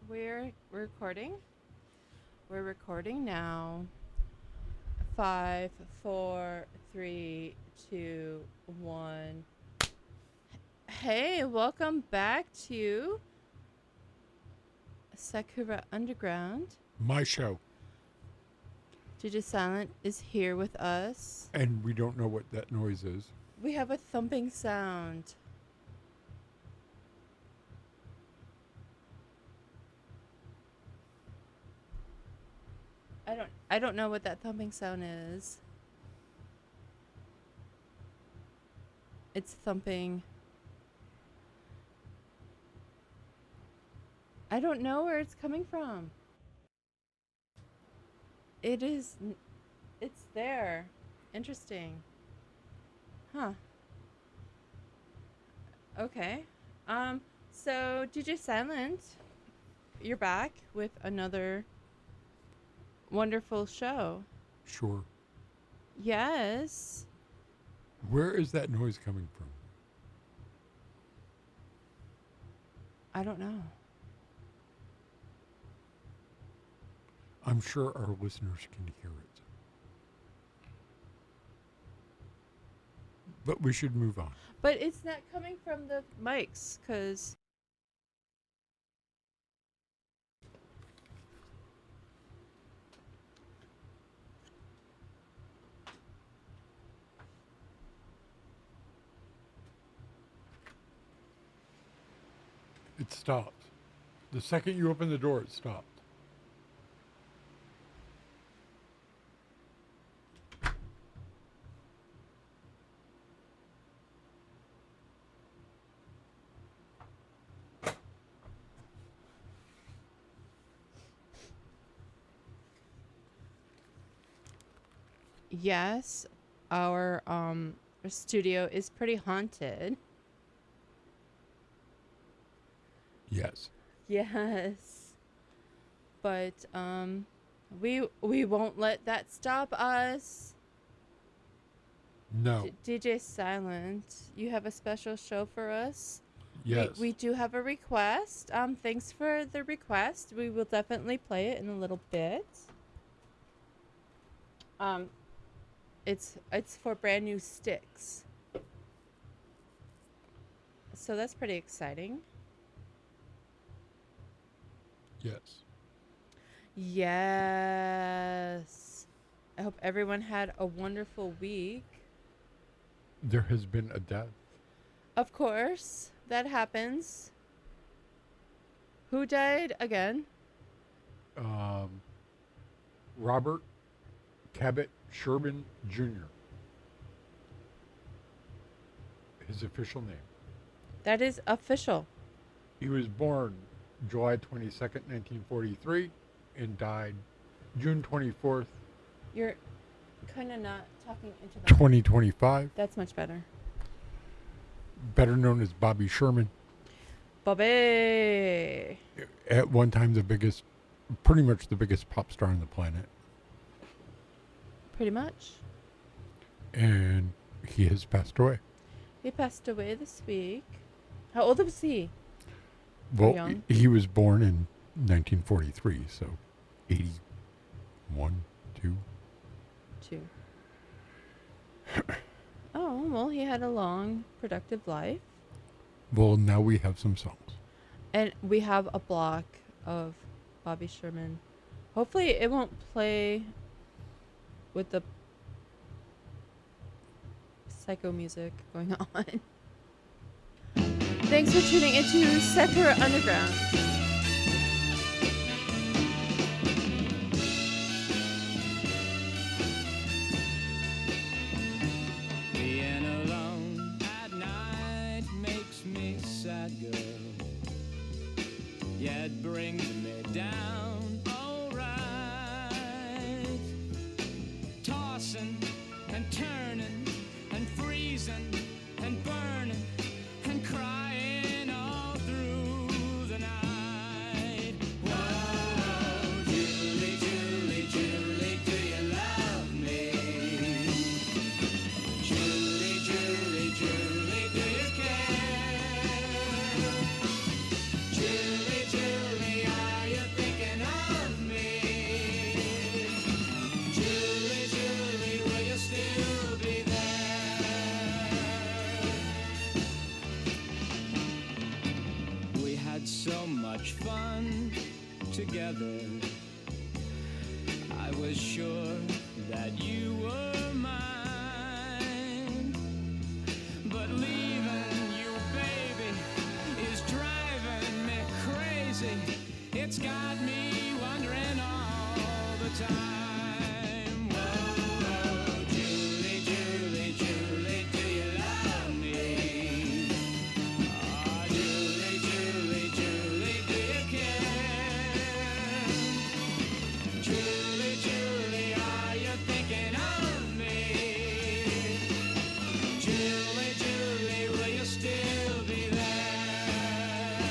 We're recording. We're recording now. 5, 4, 3, 2, 1. Hey, welcome back to Sakura Underground. My show. DJ Silent is here with us. And we don't know what that noise is. We have a thumping sound. I don't know what that thumping sound is. It's thumping. I don't know where it's coming from. It's there. Interesting. Huh. Okay. So DJ Silent, you're back with another wonderful show. Sure. Yes. Where is that noise coming from? I don't know. I'm sure our listeners can hear it. But we should move on. But it's not coming from the mics, because... It stopped. The second you open the door, it stopped. Yes, our studio is pretty haunted. Yes. Yes. But we won't let that stop us. No. DJ Silent, you have a special show for us? Yes. We do have a request. Thanks for the request. We will definitely play it in a little bit. It's for brand new sticks. So that's pretty exciting. Yes. Yes. I hope everyone had a wonderful week. There has been a death. Of course, that happens. Who died again? Robert Cabot Sherman Jr. His official name. That is official. He was born July 22nd, 1943, and died June 24th, You're kind of not talking into the... 2025. That's much better. Better known as Bobby Sherman. Bobby. At one time pretty much the biggest pop star on the planet. Pretty much. And he has passed away. He passed away this week. How old was he? Well, Young. he was born in 1943, so 81, 2. 2. Oh, well, he had a long, productive life. Well, now we have some songs. And we have a block of Bobby Sherman. Hopefully it won't play with the psycho music going on. Thanks for tuning into Sakura Underground. Being alone at night makes me sad, girl. Yeah, it brings me down, alright. Tossing and turning and freezing and burning and crying all through the night. Whoa, Julie, Julie, Julie, do you love me? Julie, Julie, Julie, do you care? Julie, Julie, I had so much fun together. I was sure that you were mine. But leaving you, baby, is driving me crazy. It's got me wondering all the time. Whoa, whoa, Julie, Julie, Julie, do you love me? Oh, Julie, Julie, Julie, do you care? Julie, Julie, are you thinking of me? Julie, Julie, will you still be there?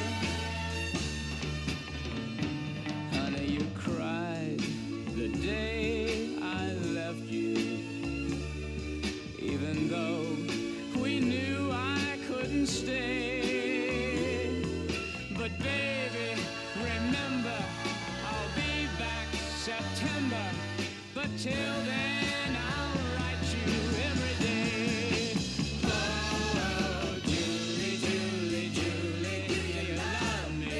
Honey, you cried the day I left you, even though we knew I couldn't stay. But baby, remember, I'll be back September. But till then, I'll write you every day. Oh, oh, Julie, Julie, Julie, do you love me?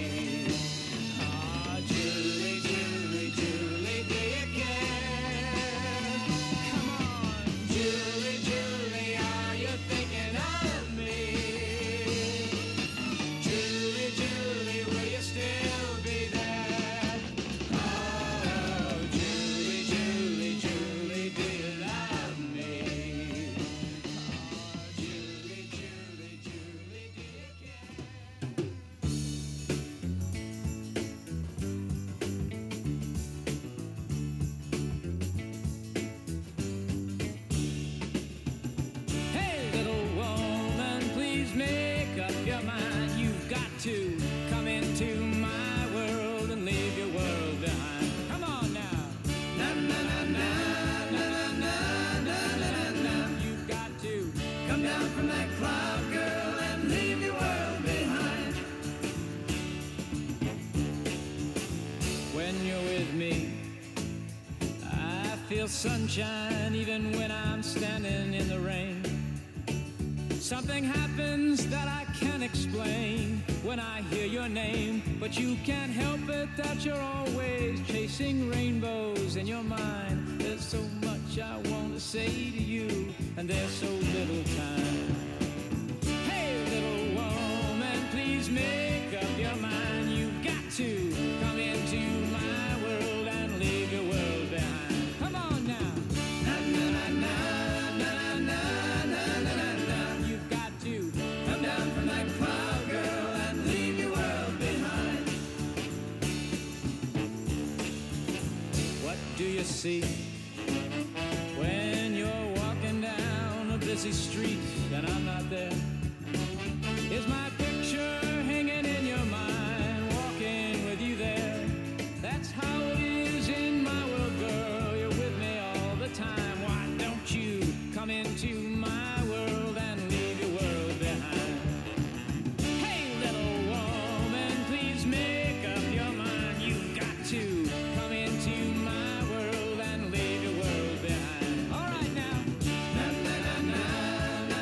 Oh, Julie, Julie, Julie, do you care? Come on, Julie, Julie, are you thinking of me? Julie, Julie, will you still be there? Oh, Julie, Julie, Julie, do you love me? Oh, Julie, Julie, Julie, do you care? Hey, little woman, please make up your mind. You've got to come into my world and leave your world behind. Come on now. Na na na na na na na na na na. You've got to come down from that cloud, girl, and leave your world behind. When you're with me, I feel sunshine even when I'm standing in the rain. Something happens that I can't explain when I hear your name, but you can't help it that you're always chasing rainbows in your mind. There's so much I want to say to you, and there's so little time. Hey, little woman, please make up your mind. You've got to come into my world and leave your world behind. Come on now. Na na na na na na na na na na. You've got to come down from that cloud, girl, and leave your world behind. What do you see when you're walking down a busy street and I'm not there? Is my picture hanging in your mind, walking with you there? That's how it is in my world, girl. You're with me all the time. Why don't you come into my world and leave your world behind? Hey, little woman, please make up your mind. You've got to come into my world and leave your world behind. All right now. Na na na na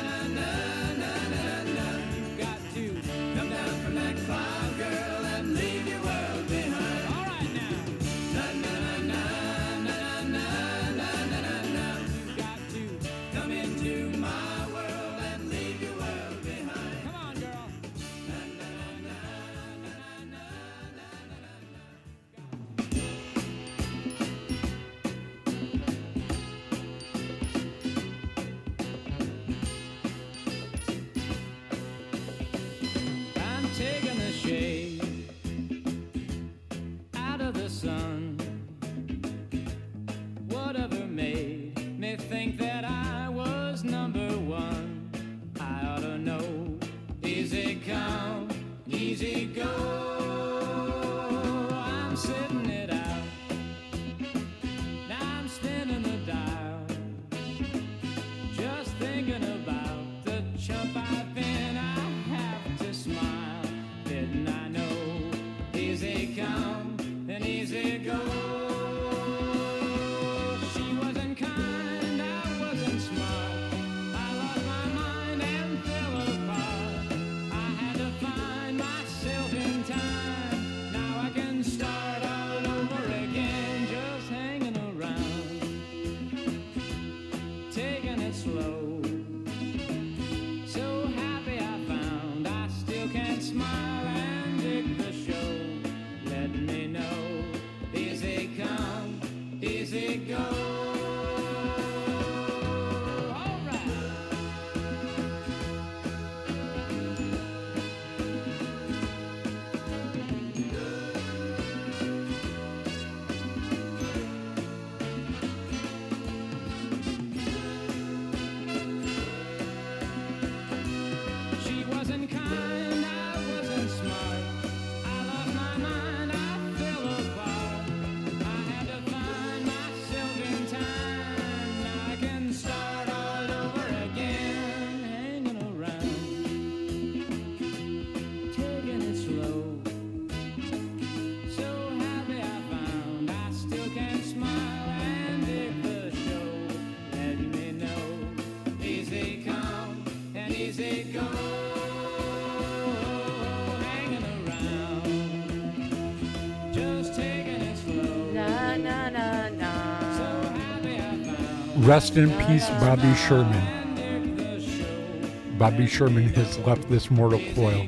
Rest in peace, Bobby Sherman. Bobby Sherman has left this mortal coil.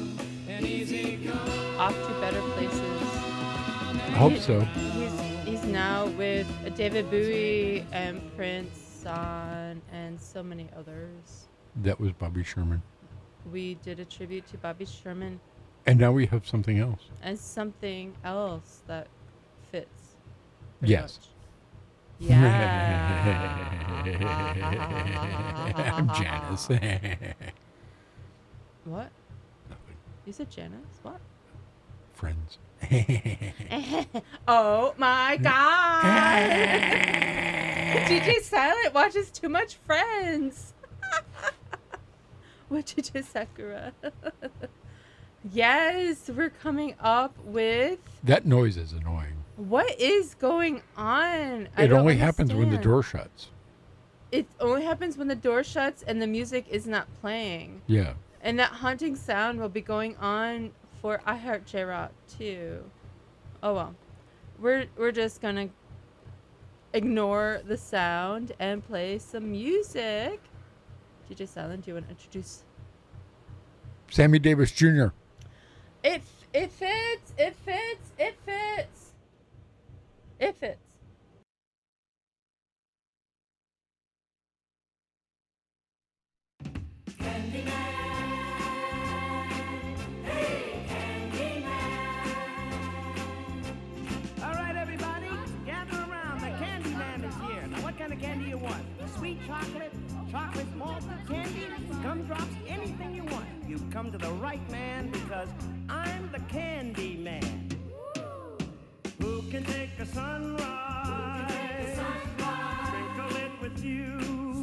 Off to better places. I hope so. He's now with David Bowie and Prince and so many others. That was Bobby Sherman. We did a tribute to Bobby Sherman. And now we have something else. And something else that fits. Yes. Much. Yeah. I'm Janice. What? Nothing. You said Janice? What? Friends. Oh my God. DJ Silent watches too much Friends. What DJ Sakura? Yes, we're coming up with... That noise is annoying. What is going on? It only happens when the door shuts. It only happens when the door shuts and the music is not playing. Yeah. And that haunting sound will be going on for I Heart J-Rock too. Oh well. We're just gonna ignore the sound and play some music. DJ Silent, do you want to introduce? Sammy Davis Jr. It fits. It fits. It fits. It fits. All right, everybody, gather around. The Candyman is here. Now, what kind of candy you want? Sweet chocolate, chocolate malted candy, gumdrops, anything you want. You've come to the right man because I'm the Candyman. Who can take a sunrise? Sprinkle it with you.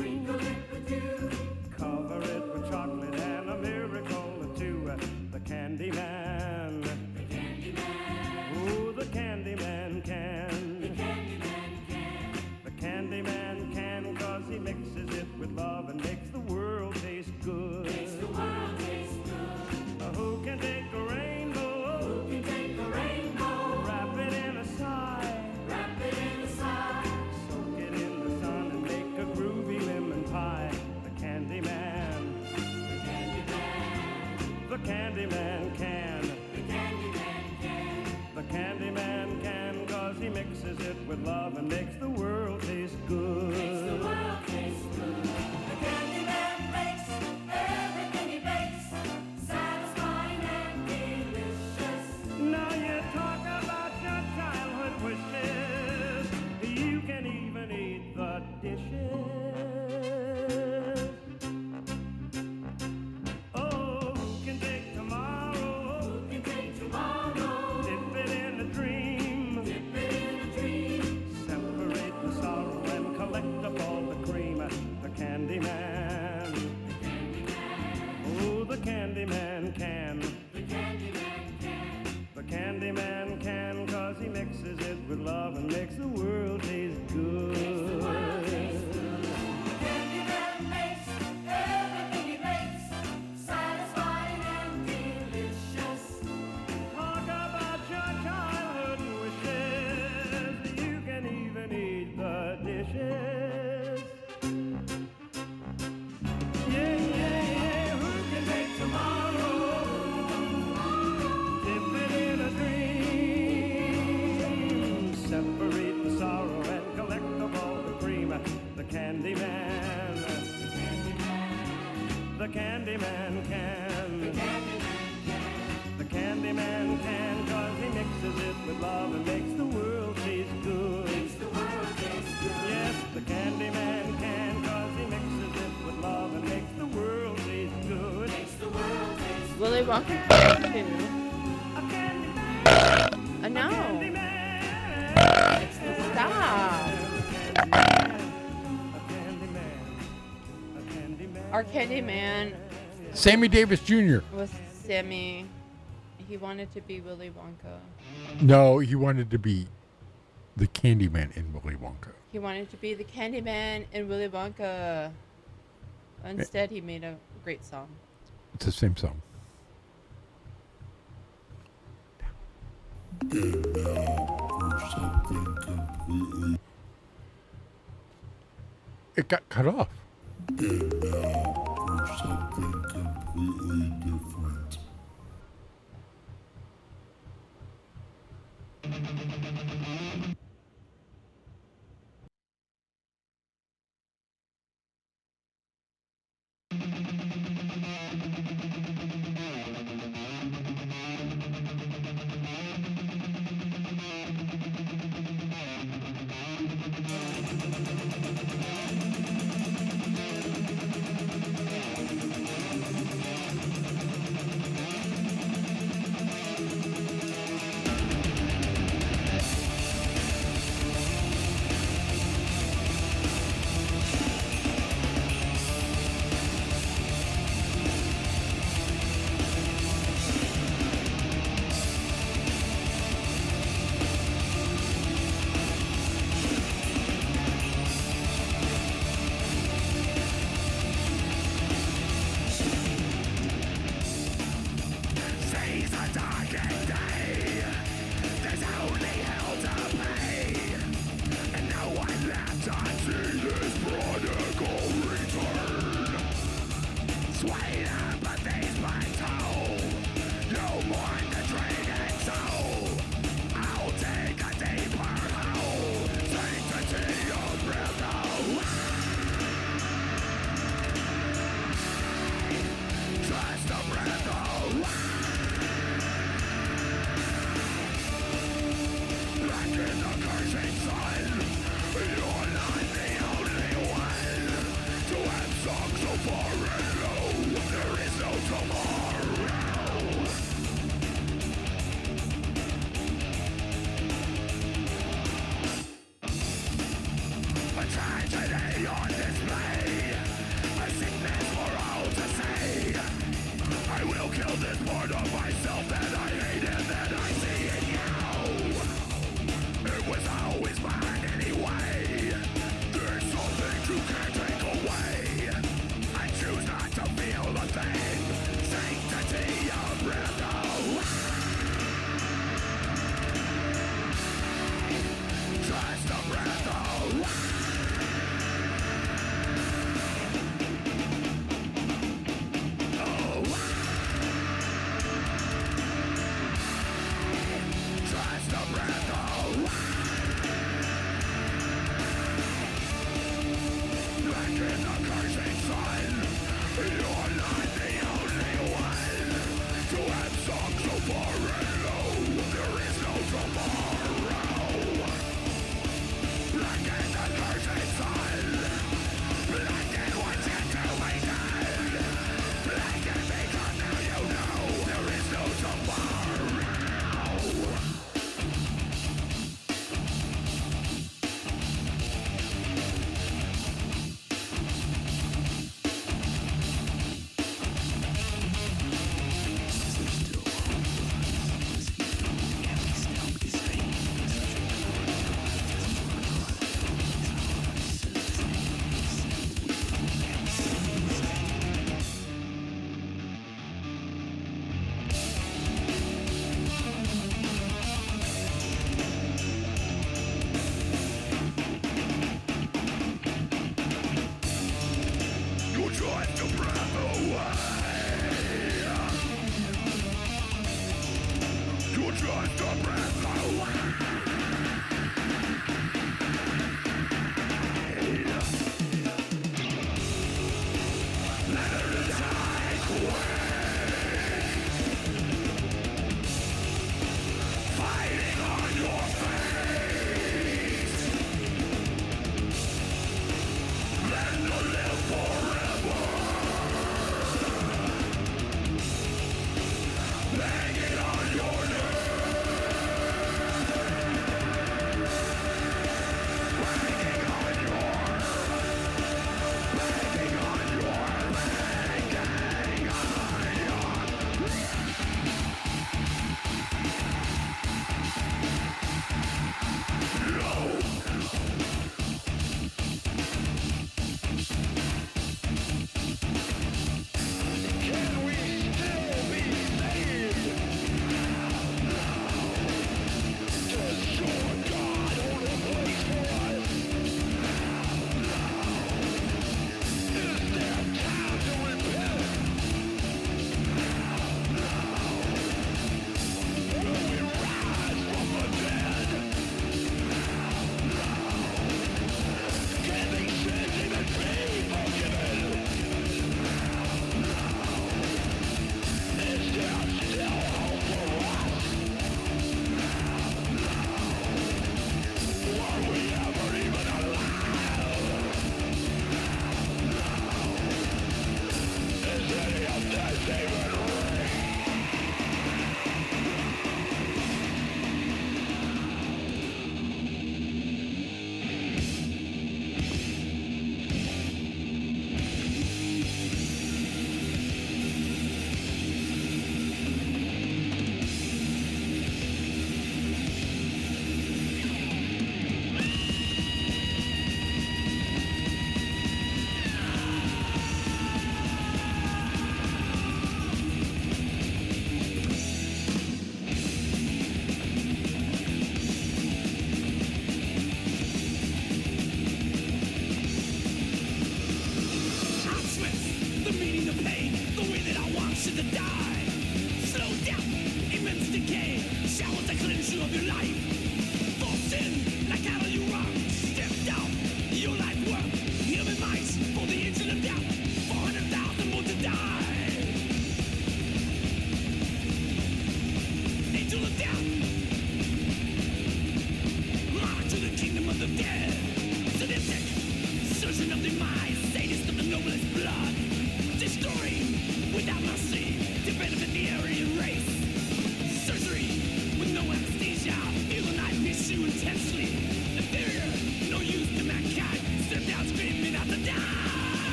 Cover it with chocolate and a miracle or two. The Candyman. Oh, the Candyman can. The Candyman can, 'cause he mixes it with love and makes the world taste good. Who can take a rainbow? Wrap it in a sigh. Soak it in the sun and make a groovy lemon pie. The Candyman. The Candyman can. The Candyman can, 'cause he mixes it with love and makes the world taste good. The Candyman makes everything he bakes satisfying and delicious. Now you talk about your childhood wishes. You can even eat the dishes. Oh, who can take tomorrow? Dip it in a dream. Separate the sorrow and collect up all the cream. The Candyman. Oh, the Candyman can. The Candyman can, 'cause he mixes it with love and makes the world taste good. The Candyman makes everything he bakes satisfying and delicious. Talk about your childhood wishes. You can even eat the dishes. Yeah, yeah, yeah. Who can take tomorrow? Dip it in a dream. Separate the sorrow and collect up all the cream. The Candyman. The Candyman can. The Candyman can, 'cause he mixes it with love and makes the world taste good. Yes, the Candyman can, 'cause he mixes it with love and makes the world taste good. Willy Wonka 2. A Candyman, No. Candyman, Stop. a Candyman, a Candyman. Our Candyman Sammy Davis Jr. was Sammy. He wanted to be Willy Wonka. No, he wanted to be the Candyman in Willy Wonka. He wanted to be the Candyman in Willy Wonka. Instead, he made a great song. It's the same song. It got cut off. And now for something completely different.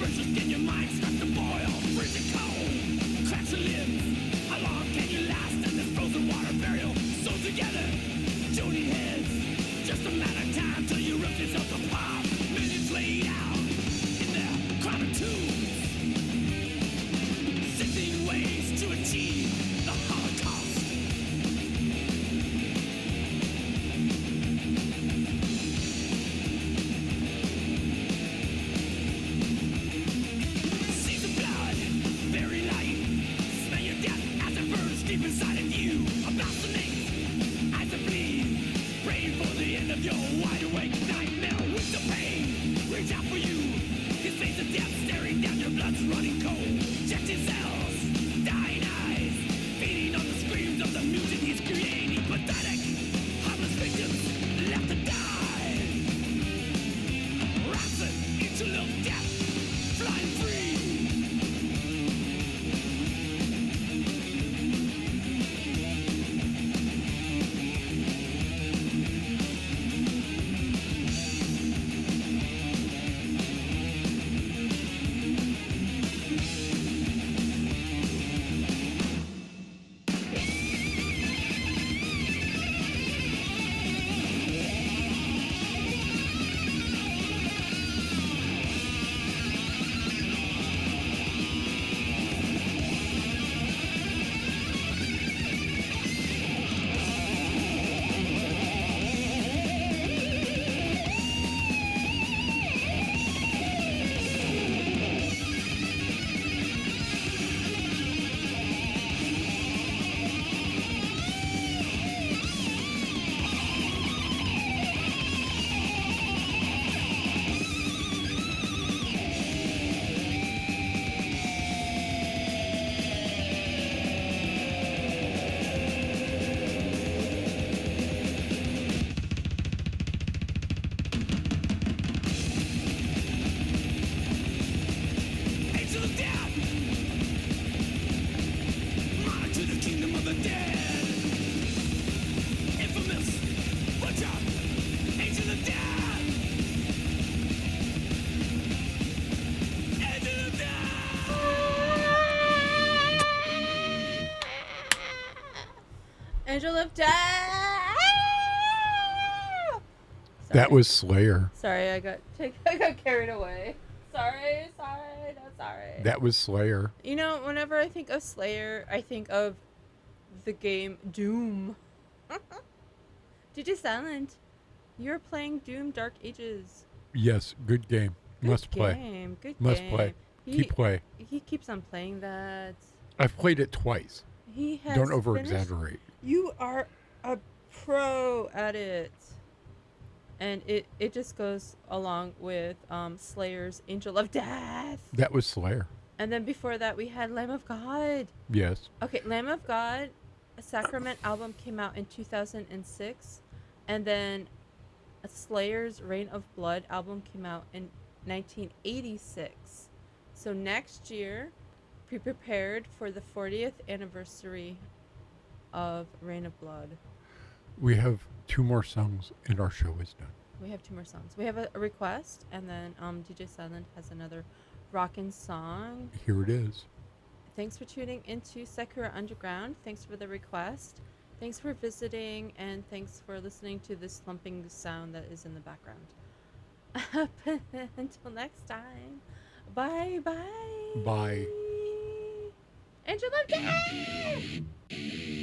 pressure skin, your mind starts to boil, freezing cold, cracks your limbs. How long can you last in this frozen water burial? So together, tuning heads, just a matter of time till you rip yourself apart. Millions laid out in their crowded tombs, sifting ways to achieve the Holocaust. See the blood, very light, smell your death as it burns deep inside of you. About the names, eyes that bleed, praying for the end of your wide awake nightmare with the pain. Reach out for you, his face of death staring down, your blood's running cold. Injected cells, dying eyes, feeding on the screams of the mutant he's creating. Pathetic, harmless victims left to die. Rancid, interlope death, flying free. Angel of death, march to the kingdom of the dead. Infamous, butcher, angel of death. Angel of death. Angel of Death. That was Slayer. Sorry, I got carried away. Sorry, no, sorry. That was Slayer. You know, whenever I think of Slayer, I think of the game Doom. DJ Silent, you're playing Doom Dark Ages. Yes, good game. Good Must play. game. Good Must game. play. Keep play. He keeps on playing that. I've played it twice. He has Don't over finished- exaggerate. You are a pro at it. And it just goes along with Slayer's Angel of Death. That was Slayer. And then before that, we had Lamb of God. Yes. Okay, Lamb of God, a Sacrament album came out in 2006. And then Slayer's Reign of Blood album came out in 1986. So next year, be prepared for the 40th anniversary of Reign of Blood. We have 2 more songs and our show is done. We have 2 more songs. We have a request, and then DJ Silent has another rockin' song. Here it is. Thanks for tuning into Sakura Underground. Thanks for the request. Thanks for visiting, and thanks for listening to this slumping sound that is in the background. Until next time, bye bye. Bye. Angel of Death!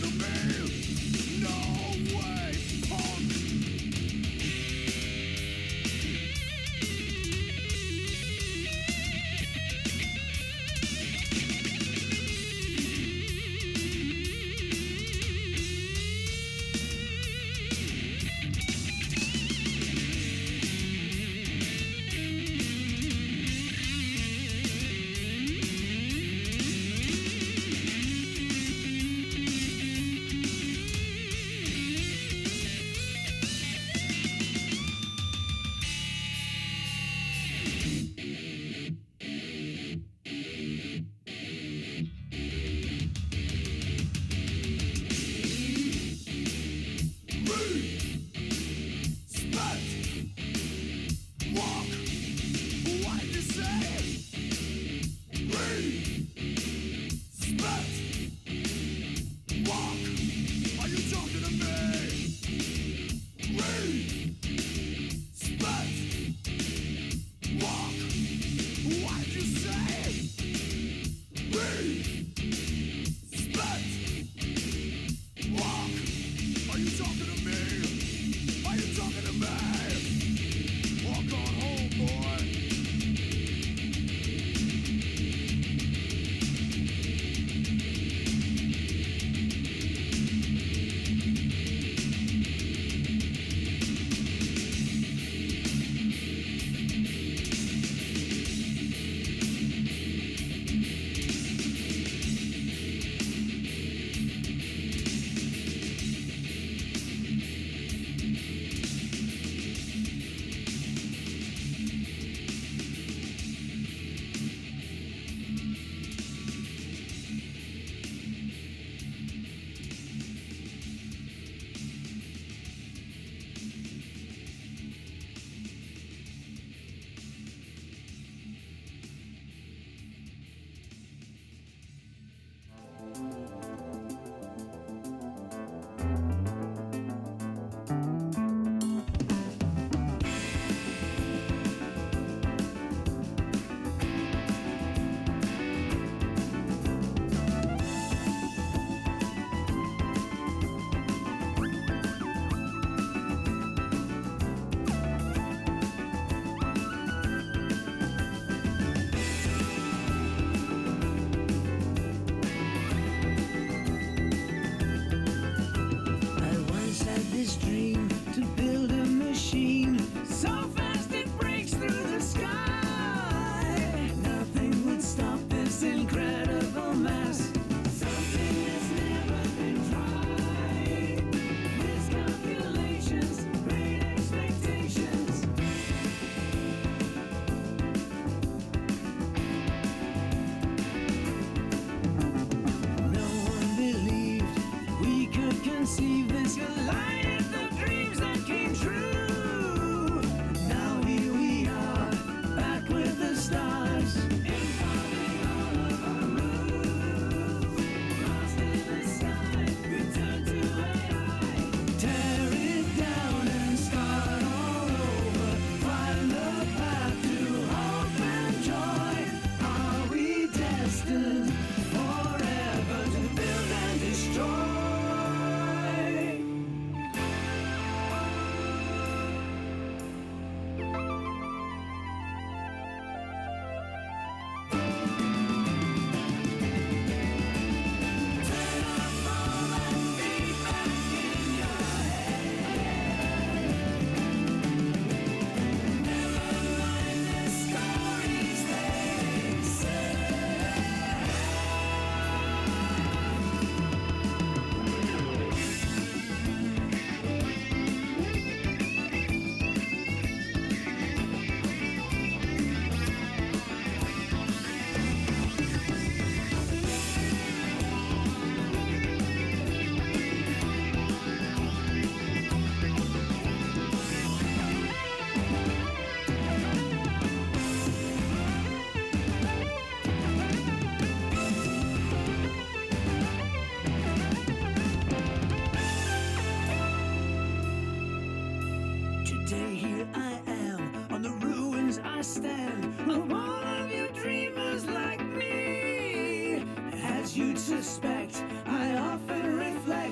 suspect, I often reflect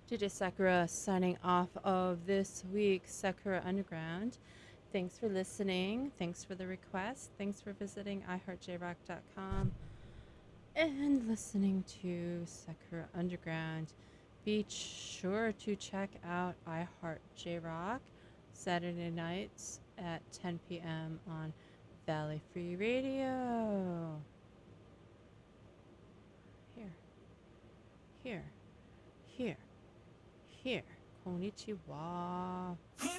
DJ Sakura signing off of this week's Sakura Underground. Thanks for listening. Thanks for the request. Thanks for visiting iHeartJRock.com and listening to Sakura Underground. Be sure to check out iHeartJRock Saturday nights at 10 p.m. on Valley Free Radio. Here. Konnichiwa.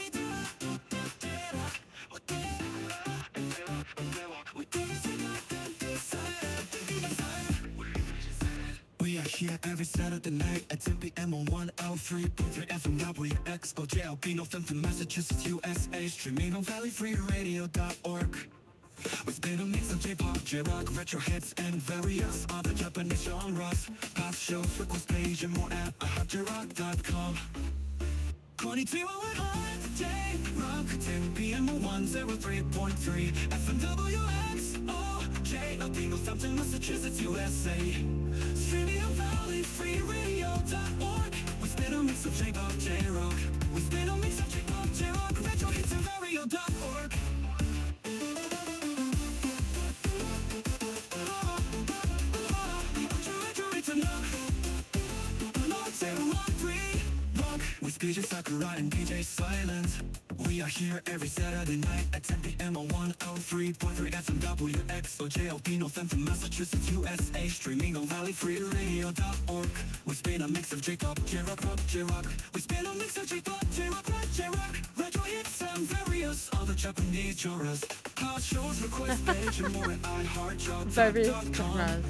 We are here every Saturday night at 10 p.m. on 103.3 FM WXOJLP, Northampton, Massachusetts, USA. Streaming on valleyfreeradio.org. We spin a mix of J-pop, J-rock, retro hits, and various other Japanese genres. Past shows, request page, and more at iHeartJRock.com. Konnichiwa, we're on J-Rock, 10 p.m. on 103.3 FM WXOJLP, Northampton, Massachusetts, USA. Streaming on valleyfreeradio.org. We spin a mix of J-pop, J-rock. We spin a mix of J-pop, J-rock, retro hits, and vario.org. With DJ Sakura and DJ Silent. We are here every Saturday night at 10 p.m. on 103.3 FM WXOJLP, Northampton, Massachusetts, USA. Streaming on valleyfreeradio.org. We spin a mix of J-pop, J-rock, rock, J-rock. We spin a mix of J-pop, J-rock, rock, J-rock. Retro hits and various other Japanese genres. Past shows, request page, and more at iHeartJob.com. Various genres.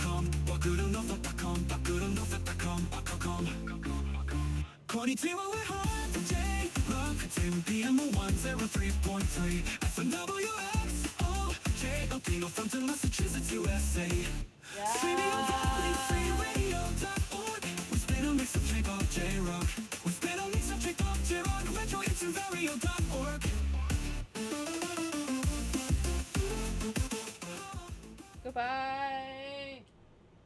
Konnichiwa, we're hard for J-Rock, 10 p.m. on 103.3 FM WXOJLP, Northampton, Massachusetts, USA. Streaming on valleyfreeradio.org. We spin a mix of J-pop, J-rock. We spin a mix of J-pop, J-rock, retro hits and vario.org. Goodbye.